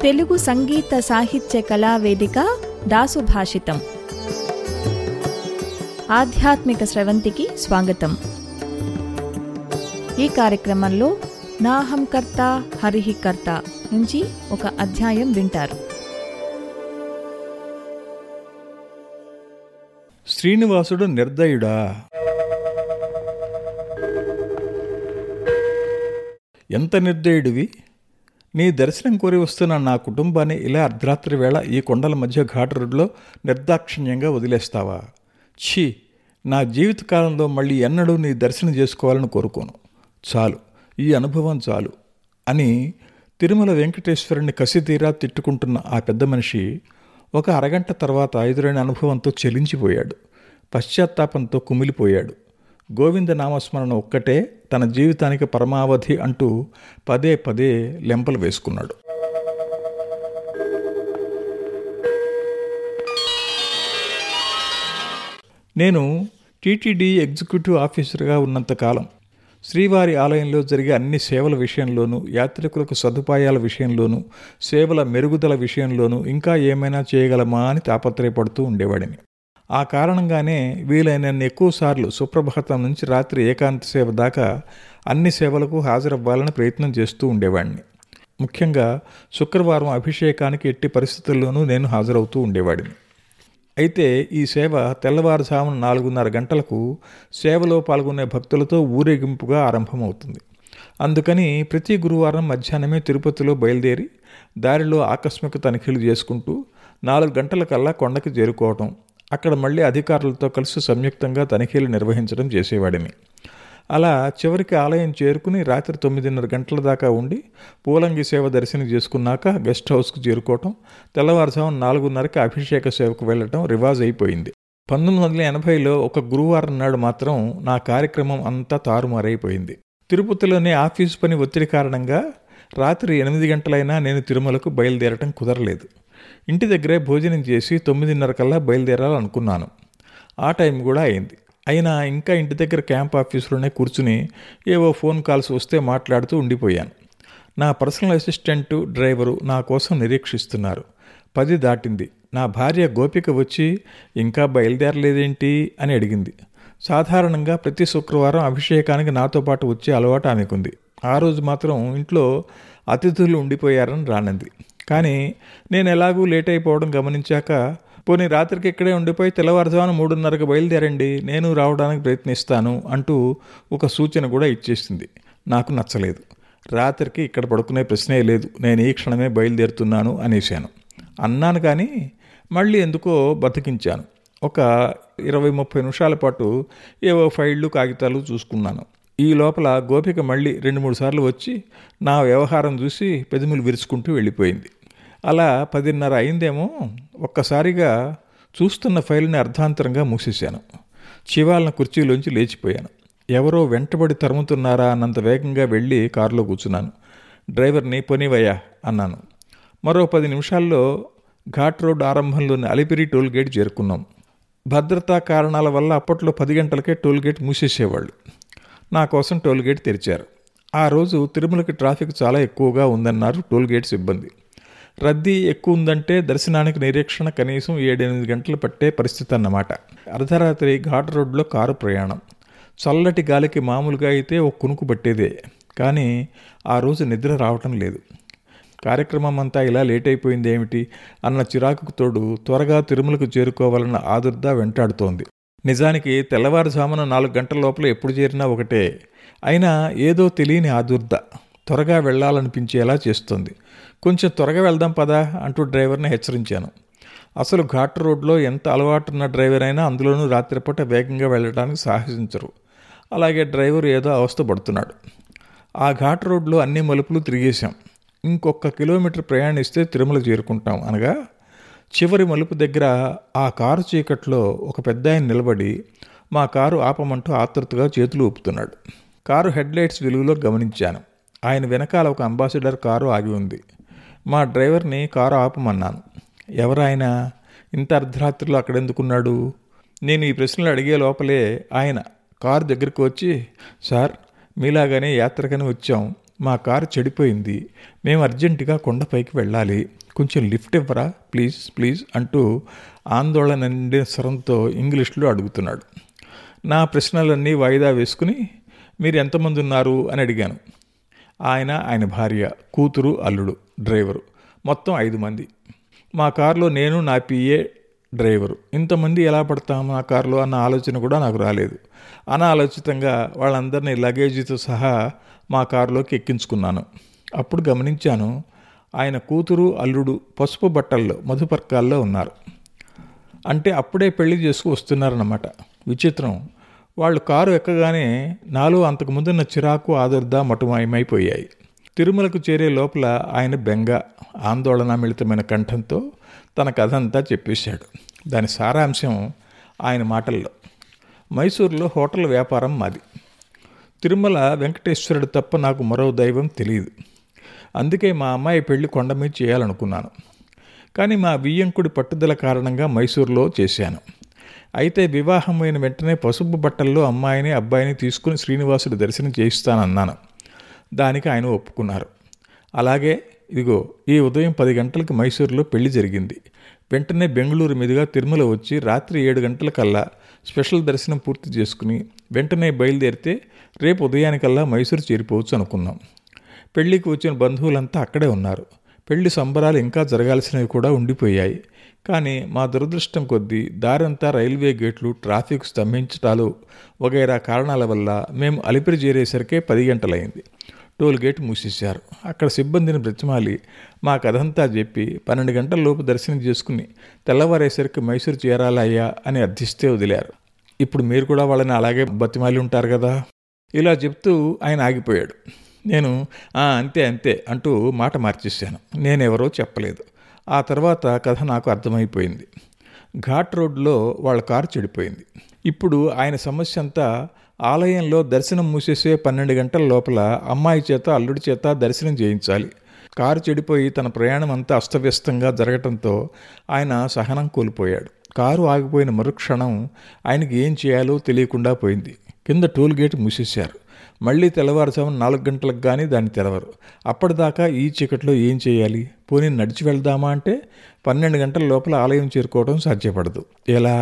తెలుగు సంగీత సాహిత్య కళావేదిక దాసు భాషితం. ఆధ్యాత్మిక స్రవంతికి స్వాగతం. ఈ కార్యక్రమంలో నాహం కర్త హరిహి కర్త నుంచి ఒక అధ్యాయం వింటారు. శ్రీనివాసుడు నిర్దయుడా? ఎంత నిర్దయుడివి! నీ దర్శనం కోరి వస్తున్న నా కుటుంబాన్ని ఇలా అర్ధరాత్రి వేళ ఈ కొండల మధ్య ఘాటు రోడ్లో నిర్దాక్షిణ్యంగా వదిలేస్తావా? ఛీ! నా జీవితకాలంలో మళ్ళీ ఎన్నడూ నీ దర్శనం చేసుకోవాలని కోరుకోను. చాలు, ఈ అనుభవం చాలు అని తిరుమల వెంకటేశ్వరుని కసితీరా తిట్టుకుంటున్న ఆ పెద్ద మనిషి ఒక అరగంట తర్వాత ఎదురైన అనుభవంతో చెలించిపోయాడు. పశ్చాత్తాపంతో కుమిలిపోయాడు. గోవింద నామస్మరణ ఒక్కటే తన జీవితానికి పరమావధి అంటూ పదే పదే లెంపలు వేసుకున్నాడు. నేను టీటీడీ ఎగ్జిక్యూటివ్ ఆఫీసర్గా ఉన్నంతకాలం శ్రీవారి ఆలయంలో జరిగే అన్ని సేవల విషయంలోనూ, యాత్రికులకు సదుపాయాల విషయంలోనూ, సేవల మెరుగుదల విషయంలోనూ ఇంకా ఏమైనా చేయగలమా అని తాపత్రయపడుతూ ఉండేవాడిని. ఆ కారణంగానే వీలైనన్ని ఎక్కువసార్లు సుప్రభాతం నుంచి రాత్రి ఏకాంత సేవ దాకా అన్ని సేవలకు హాజరవ్వాలని ప్రయత్నం చేస్తూ ఉండేవాడిని. ముఖ్యంగా శుక్రవారం అభిషేకానికి ఎట్టి పరిస్థితుల్లోనూ నేను హాజరవుతూ ఉండేవాడిని. అయితే ఈ సేవ తెల్లవారుజామున 4:30 గంటలకు సేవలో పాల్గొనే భక్తులతో ఊరేగింపుగా ఆరంభమవుతుంది. అందుకని ప్రతి గురువారం మధ్యాహ్నమే తిరుపతిలో బయలుదేరి దారిలో ఆకస్మిక తనిఖీలు చేసుకుంటూ 4 గంటలకల్లా కొండకి చేరుకోవటం, అక్కడ మళ్ళీ అధికారులతో కలిసి సంయుక్తంగా తనిఖీలు నిర్వహించడం చేసేవాడిని. అలా చివరికి ఆలయం చేరుకుని రాత్రి 9:30 గంటల దాకా ఉండి పూలంగి సేవ దర్శనం చేసుకున్నాక గెస్ట్ హౌస్కు చేరుకోవటం, తెల్లవారుజామున 4:30కి అభిషేక సేవకు వెళ్ళటం రివాజ్ అయిపోయింది. 1980లో ఒక గురువారం నాడు మాత్రం నా కార్యక్రమం అంతా తారుమారైపోయింది. తిరుపతిలోని ఆఫీసు పని ఒత్తిడి కారణంగా రాత్రి 8 గంటలైనా నేను తిరుమలకు బయలుదేరటం కుదరలేదు. ఇంటి దగ్గరే భోజనం చేసి 9:30 కల్లా బయలుదేరాలనుకున్నాను. ఆ టైం కూడా అయింది. అయినా ఇంకా ఇంటి దగ్గర క్యాంప్ ఆఫీసులోనే కూర్చుని ఏవో ఫోన్ కాల్స్ వస్తే మాట్లాడుతూ ఉండిపోయాను. నా పర్సనల్ అసిస్టెంటు, డ్రైవరు నా కోసం నిరీక్షిస్తున్నారు. 10 దాటింది. నా భార్య గోపిక వచ్చి ఇంకా బయలుదేరలేదేంటి అని అడిగింది. సాధారణంగా ప్రతి శుక్రవారం అభిషేకానికి నాతో పాటు వచ్చే అలవాటు ఆమెకుంది. ఆ రోజు మాత్రం ఇంట్లో అతిథులు ఉండిపోయారని రానంది. కానీ నేను ఎలాగూ లేట్ అయిపోవడం గమనించాక, పోనీ రాత్రికి ఇక్కడే ఉండిపోయి తెల్లవారుజామున 3:30కి బయలుదేరండి, నేను రావడానికి ప్రయత్నిస్తాను అంటూ ఒక సూచన కూడా ఇచ్చేసింది. నాకు నచ్చలేదు. రాత్రికి ఇక్కడ పడుకునే ప్రశ్నే లేదు, నేను ఈ క్షణమే బయలుదేరుతున్నాను అనేశాను. అన్నాను కానీ మళ్ళీ ఎందుకో బతికించాను. ఒక 20-30 నిమిషాల పాటు ఏవో ఫైళ్ళు కాగితాలు చూసుకున్నాను. ఈ లోపల గోపిక మళ్ళీ 2-3 సార్లు వచ్చి నా వ్యవహారం చూసి పెదములు విరుచుకుంటూ వెళ్ళిపోయింది. అలా 10:30 అయిందేమో. ఒక్కసారిగా చూస్తున్న ఫైల్ని అర్ధాంతరంగా మూసేశాను. చివాలన కుర్చీలోంచి లేచిపోయాను. ఎవరో వెంటబడి తరుముతున్నారా అన్నంత వేగంగా వెళ్ళి కారులో కూర్చున్నాను. డ్రైవర్ని పోనివయ్యా అన్నాను. మరో 10 నిమిషాల్లో ఘాట్ రోడ్ ఆరంభంలోని అలిపిరి టోల్గేట్ చేరుకున్నాం. భద్రతా కారణాల వల్ల అప్పట్లో 10 గంటలకే టోల్గేట్ మూసేసేవాళ్ళు. నా కోసం టోల్గేట్ తెరిచారు. ఆ రోజు తిరుమలకి ట్రాఫిక్ చాలా ఎక్కువగా ఉందన్నారు టోల్గేట్ సిబ్బంది. రద్దీ ఎక్కువ ఉందంటే దర్శనానికి నిరీక్షణ కనీసం 7-8 గంటలు పట్టే పరిస్థితి అన్నమాట. అర్ధరాత్రి ఘాట్ రోడ్లో కారు ప్రయాణం. చల్లటి గాలికి మామూలుగా అయితే ఒక కునుకు పట్టేదే. కానీ ఆ రోజు నిద్ర రావటం లేదు. కార్యక్రమం అంతా ఇలా లేట్ అయిపోయింది ఏమిటి అన్న చిరాకుకు తోడు త్వరగా తిరుమలకు చేరుకోవాలన్న ఆదుర్ద వెంటాడుతోంది. నిజానికి తెల్లవారుజామున 4 గంటల లోపల ఎప్పుడు చేరినా ఒకటే. అయినా ఏదో తెలియని ఆదుర్ద త్వరగా వెళ్లాలనిపించేలా చేస్తుంది. కొంచెం త్వరగా వెళ్దాం పదా అంటూ డ్రైవర్ని హెచ్చరించాను. అసలు ఘాట్ రోడ్లో ఎంత అలవాటున్న డ్రైవర్ అయినా అందులోనూ రాత్రిపూట వేగంగా వెళ్ళడానికి సాహసించరు. అలాగే డ్రైవర్ ఏదో అవస్థ పడుతున్నాడు. ఆ ఘాట్ రోడ్లో అన్ని మలుపులు తిరిగేశాం. ఇంకొక కిలోమీటర్ ప్రయాణిస్తే తిరుమల చేరుకుంటాం అనగా చివరి మలుపు దగ్గర ఆ కారు చీకట్లో ఒక పెద్దాయన నిలబడి మా కారు ఆపమంటూ ఆతృతగా చేతులు ఊపుతున్నాడు. కారు హెడ్లైట్స్ వెలుగులో గమనించాను. ఆయన వెనకాల ఒక అంబాసిడర్ కారు ఆగి ఉంది. మా డ్రైవర్ని కారు ఆపమన్నాను. ఎవరాయన? ఇంత అర్ధరాత్రిలో అక్కడెందుకున్నాడు? నేను ఈ ప్రశ్నలు అడిగే లోపలే ఆయన కారు దగ్గరికి వచ్చి, సార్ మీలాగానే యాత్రకని వచ్చాం, మా కారు చెడిపోయింది, మేము అర్జెంటుగా కొండపైకి వెళ్ళాలి, కొంచెం లిఫ్ట్ ఇవ్వరా ప్లీజ్ ప్లీజ్ అంటూ ఆందోళన నిండిన స్వరంతో ఇంగ్లీష్లో అడుగుతున్నాడు. నా ప్రశ్నలన్నీ వాయిదా వేసుకుని మీరు ఎంతమంది ఉన్నారు అని అడిగాను. ఆయన భార్య, కూతురు, అల్లుడు, డ్రైవరు, మొత్తం 5 మంది. మా కారులో నేను, నా పిఏ, డ్రైవరు. ఇంతమంది ఎలా పడతాం నా కారులో అన్న ఆలోచన కూడా నాకు రాలేదు. అనాలోచితంగా వాళ్ళందరినీ లగేజీతో సహా మా కారులోకి ఎక్కించుకున్నాను. అప్పుడు గమనించాను, ఆయన కూతురు, అల్లుడు పసుపు బట్టల్లో, మధుపర్కాల్లో ఉన్నారు. అంటే అప్పుడే పెళ్లి చేసుకు వస్తున్నారన్నమాట. విచిత్రం, వాళ్ళు కారు ఎక్కగానే నాలో అంతకుముందున్న చిరాకు, ఆదుర్ద మటుమాయమైపోయాయి. తిరుమలకు చేరే లోపల ఆయన బెంగ, ఆందోళన మిళితమైన కంఠంతో తన కథంతా చెప్పేశాడు. దాని సారాంశం ఆయన మాటల్లో. మైసూరులో హోటల్ వ్యాపారం మాది. తిరుమల వెంకటేశ్వరుడు తప్ప నాకు మరో దైవం తెలియదు. అందుకే మా అమ్మాయి పెళ్లి కొండ మీద చేయాలనుకున్నాను. కానీ మా వియ్యంకుడి పట్టుదల కారణంగా మైసూరులో చేశాను. అయితే వివాహమైన వెంటనే పసుపు బట్టల్లో అమ్మాయిని, అబ్బాయిని తీసుకుని శ్రీనివాసుడి దర్శనం చేయిస్తానన్నాను. దానికి ఆయన ఒప్పుకున్నారు. అలాగే ఇదిగో ఈ ఉదయం 10 గంటలకు మైసూరులో పెళ్లి జరిగింది. వెంటనే బెంగళూరు మీదుగా తిరుమల వచ్చి రాత్రి 7 గంటలకల్లా స్పెషల్ దర్శనం పూర్తి చేసుకుని వెంటనే బయలుదేరితే రేపు ఉదయానికల్లా మైసూరు చేరిపోవచ్చు అనుకున్నాం. పెళ్లికి వచ్చిన బంధువులంతా అక్కడే ఉన్నారు. పెళ్లి సంబరాలు ఇంకా జరగాల్సినవి కూడా ఉండిపోయాయి. కానీ మా దురదృష్టం కొద్దీ దారంతా రైల్వే గేట్లు, ట్రాఫిక్ స్తంభించటాలు వగైరా కారణాల వల్ల మేము అలిపిరి చేరేసరికే 10 గంటలైంది. టోల్ గేట్ మూసేశారు. అక్కడ సిబ్బందిని బ్రతిమాలి మా కథంతా చెప్పి 12 గంటల లోపు దర్శనం చేసుకుని తెల్లవారేసరికి మైసూరు చేరాలయ్యా అని అర్థిస్తే వదిలారు. ఇప్పుడు మీరు కూడా వాళ్ళని అలాగే బతిమాలి ఉంటారు కదా. ఇలా చెప్తూ ఆయన ఆగిపోయాడు. నేను అంతే అంతే అంటూ మాట మార్చేశాను. నేనెవరో చెప్పలేదు. ఆ తర్వాత కథ నాకు అర్థమైపోయింది. ఘాట్ రోడ్లో వాళ్ళ కారు చెడిపోయింది. ఇప్పుడు ఆయన సమస్య అంతా ఆలయంలో దర్శనం మూసేసే 12 గంటల లోపల అమ్మాయి చేత, అల్లుడి చేత దర్శనం చేయించాలి. కారు చెడిపోయి తన ప్రయాణం అంతా అస్తవ్యస్తంగా జరగటంతో ఆయన సహనం కోల్పోయాడు. కారు ఆగిపోయిన మరుక్షణం ఆయనకి ఏం చేయాలో తెలియకుండా పోయింది. కింద టోల్ గేట్ మూసేశారు. మళ్ళీ తెల్లవారుజామున 4 గంటలకు కానీ దాన్ని తెరవరు. అప్పటిదాకా ఈ చీకట్లో ఏం చేయాలి? పోనీ నడిచి వెళ్దామా అంటే 12 గంటల లోపల ఆలయం చేరుకోవడం సాధ్యపడదు. ఎలా?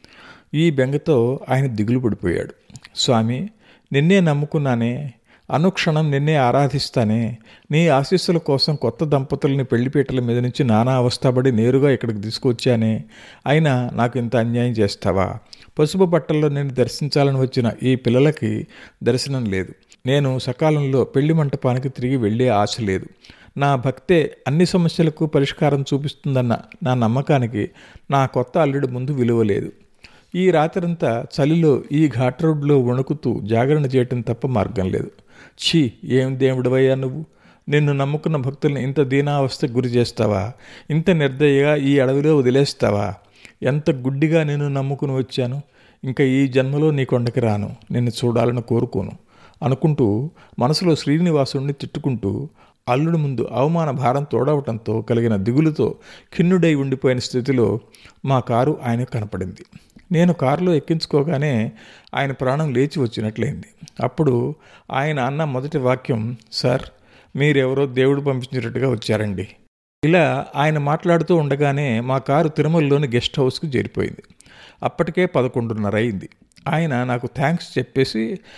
ఈ బెంగతో ఆయన దిగులు పడిపోయాడు. స్వామి, నిన్నే నమ్ముకున్నానే, అనుక్షణం నిన్నే ఆరాధిస్తానే, నీ ఆశీస్సుల కోసం కొత్త దంపతుల్ని పెళ్లిపీటల మీద నుంచి నానా అవస్థపడి నేరుగా ఇక్కడికి తీసుకొచ్చానే, అయినా నాకు ఇంత అన్యాయం చేస్తావా? పసుపు బట్టల్లో నేను దర్శించాలని వచ్చిన ఈ పిల్లలకి దర్శనం లేదు. నేను సకాలంలో పెళ్లి మంటపానికి తిరిగి వెళ్ళే ఆశ లేదు. నా భక్తే అన్ని సమస్యలకు పరిష్కారం చూపిస్తుందన్న నా నమ్మకానికి నా కొత్త అల్లుడి ముందు విలువ లేదు. ఈ రాత్రంతా చలిలో ఈ ఘాట్ రోడ్లో వణుకుతూ జాగరణ చేయటం తప్ప మార్గం లేదు. ఛీ, ఏం దేవుడివయ్యా నువ్వు! నిన్ను నమ్ముకున్న భక్తుల్ని ఇంత దీనావస్థకు గురి చేస్తావా? ఇంత నిర్దయగా ఈ అడవిలో వదిలేస్తావా? ఎంత గుడ్డిగా నిన్ను నమ్ముకుని వచ్చాను. ఇంకా ఈ జన్మలో నీ కొండకి రాను, నిన్ను చూడాలని కోరుకోను అనుకుంటూ మనసులో శ్రీనివాసుడిని తిట్టుకుంటూ అల్లుడి ముందు అవమాన భారం తోడవటంతో కలిగిన దిగులుతో ఖిన్నుడై ఉండిపోయిన స్థితిలో మా కారు ఆయనకు కనపడింది. నేను కారులో ఎక్కించుకోగానే ఆయన ప్రాణం లేచి వచ్చినట్లయింది. అప్పుడు ఆయన అన్న మొదటి వాక్యం, సార్, మీరెవరో దేవుడు పంపించినట్టుగా వచ్చారండి. ఇలా ఆయన మాట్లాడుతూ ఉండగానే మా కారు తిరుమలలోని గెస్ట్ హౌస్కి చేరిపోయింది. అప్పటికే 11:30 అయింది. ఆయన నాకు థ్యాంక్స్ చెప్పేసి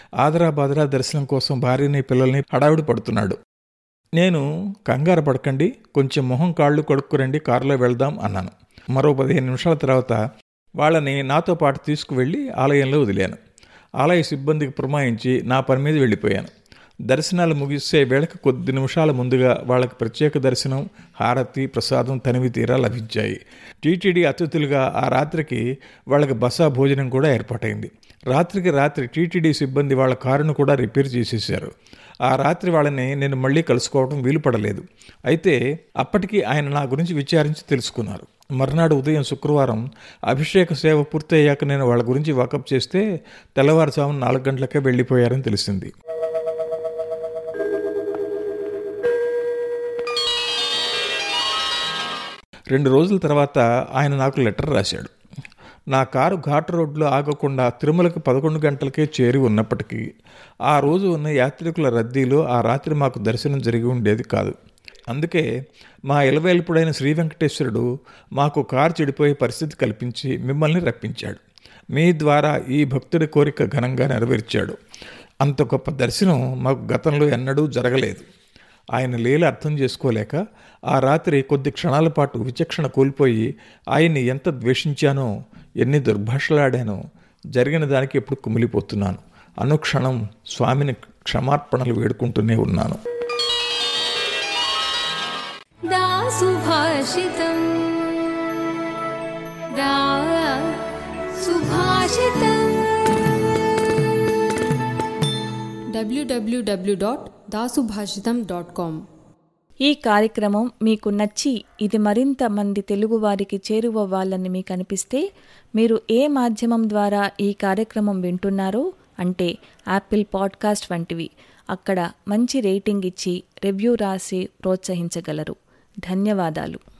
ఆదరా దర్శనం కోసం భార్యని, పిల్లల్ని హడావిడి పడుతున్నాడు. నేను కంగారు పడకండి, కొంచెం మొహం కాళ్ళు కడుక్కురండి, కారులో వెళ్దాం అన్నాను. మరో 15 నిమిషాల తర్వాత వాళ్ళని నాతో పాటు తీసుకువెళ్ళి ఆలయంలో వదిలాను. ఆలయ సిబ్బందికి పురమాయించి నా పని మీద వెళ్ళిపోయాను. దర్శనాలు ముగిసే వేళకు కొద్ది నిమిషాల ముందుగా వాళ్ళకి ప్రత్యేక దర్శనం, హారతి, ప్రసాదం తనివి తీరా లభించాయి. టీటీడీ అతిథులుగా ఆ రాత్రికి వాళ్ళకి బస భోజనం కూడా ఏర్పాటైంది. రాత్రికి రాత్రి టీటీడీ సిబ్బంది వాళ్ళ కారును కూడా రిపేర్ చేసేశారు. ఆ రాత్రి వాళ్ళని నేను మళ్ళీ కలుసుకోవడం వీలు పడలేదు. అయితే అప్పటికి ఆయన నా గురించి విచారించి తెలుసుకున్నారు. మర్నాడు ఉదయం శుక్రవారం అభిషేక సేవ పూర్తయ్యాక నేను వాళ్ళ గురించి వాకప్ చేస్తే తెల్లవారుజామున 4 గంటలకే వెళ్ళిపోయారని తెలిసింది. రెండు రోజుల తర్వాత ఆయన నాకు లెటర్ రాశాడు. నా కారు ఘాట్ రోడ్లో ఆగకుండా తిరుమలకు 11 గంటలకే చేరి ఉన్నప్పటికీ ఆ రోజు ఉన్న యాత్రికుల రద్దీలో ఆ రాత్రి మాకు దర్శనం జరిగి ఉండేది కాదు. అందుకే మా ఇలవేల్పుడైన శ్రీ వెంకటేశ్వరుడు మాకు కారు చెడిపోయే పరిస్థితి కల్పించి మిమ్మల్ని రప్పించాడు. మీ ద్వారా ఈ భక్తుడి కోరిక ఘనంగా నెరవేర్చాడు. అంత గొప్ప దర్శనం మాకు గతంలో ఎన్నడూ జరగలేదు. ఆయన లీల అర్థం చేసుకోలేక ఆ రాత్రి కొద్ది క్షణాల పాటు విచక్షణ కోల్పోయి ఆయన్ని ఎంత ద్వేషించానో, ఎన్ని దుర్భాషలాడానో, జరిగిన దానికి ఎప్పుడు కుమిలిపోతున్నాను. అనుక్షణం స్వామిని క్షమార్పణలు వేడుకుంటూనే ఉన్నాను. www.dasubhashitam.com. ఈ కార్యక్రమం మీకు నచ్చి ఇది మరింత మంది తెలుగువారికి చేరువవ్వాలని మీకు అనిపిస్తే మీరు ఏ మాధ్యమం ద్వారా ఈ కార్యక్రమం వింటున్నారో, అంటే యాపిల్ పాడ్కాస్ట్ వంటివి, అక్కడ మంచి రేటింగ్ ఇచ్చి రివ్యూ రాసి ప్రోత్సహించగలరు. ధన్యవాదాలు.